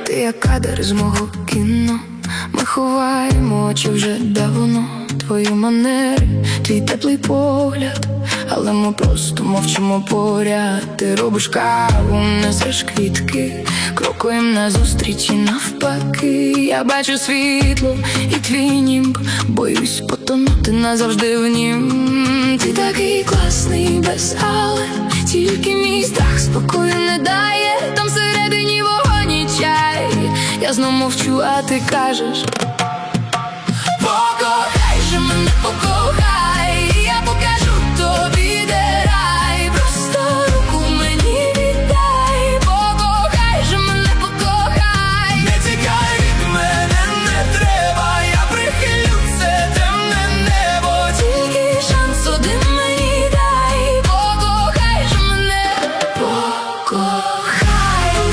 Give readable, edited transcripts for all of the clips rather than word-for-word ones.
Ти як кадр з мого кіно. Ми ховаємо очі вже давно. Твої манери, твій теплий погляд, але ми просто мовчимо поряд. Ти робиш каву, несеш квітки, крокуєм назустріч і навпаки. Я бачу світло і твій німб, боюсь потонути назавжди в нім. Ти такий класний без але, тільки мій страх спокою не дає. Там всередині вогонь і чай. Я знов мовчу, а ти кажеш: покохай же мене, покохай, я покажу тобі, де рай. Просто руку мені віддай. Покохай же мене, покохай. Не тікай від мене, не треба, я прихилю це темне небо. Тільки шанс один мені дай. Покохай же мене, покохай.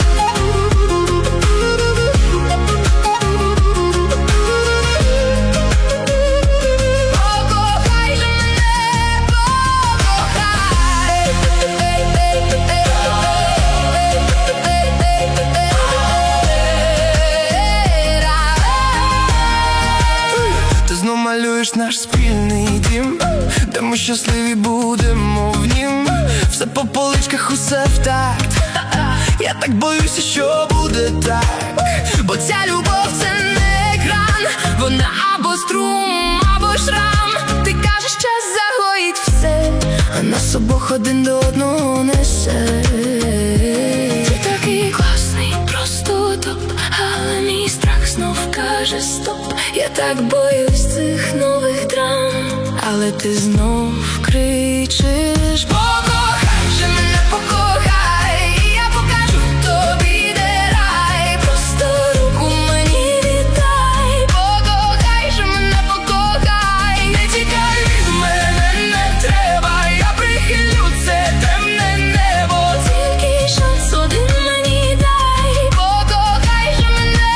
Малюєш наш спільний дім, де ми щасливі будемо в нім. Все по поличках, усе в такт. Я так боюся, що буде так. Бо ця любов — це не екран, вона або струм, або шрам. Ти кажеш, час загоїть все, а нас обох один до одного несе. Ти такий класний, просто топ, але мій страх знов каже стоп. Я так боюсь цих нових драм, але ти знов кричиш: покохай же мене, покохай, я покажу тобі, де рай. Просто руку мені віддай. Покохай же мене, покохай. Не тікай від мене, не треба, я прихилю це темне небо. Тільки шанс один мені дай. Покохай же мене,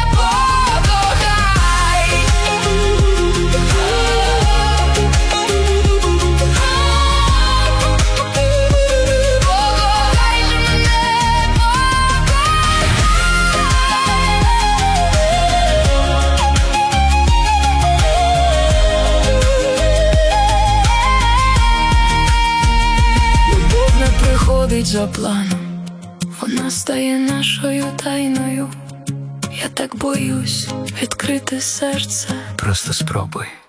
покохай. Любов не приходить за планом, вона стає нашою тайною. Я так боюсь відкрити серце. Просто спробуй.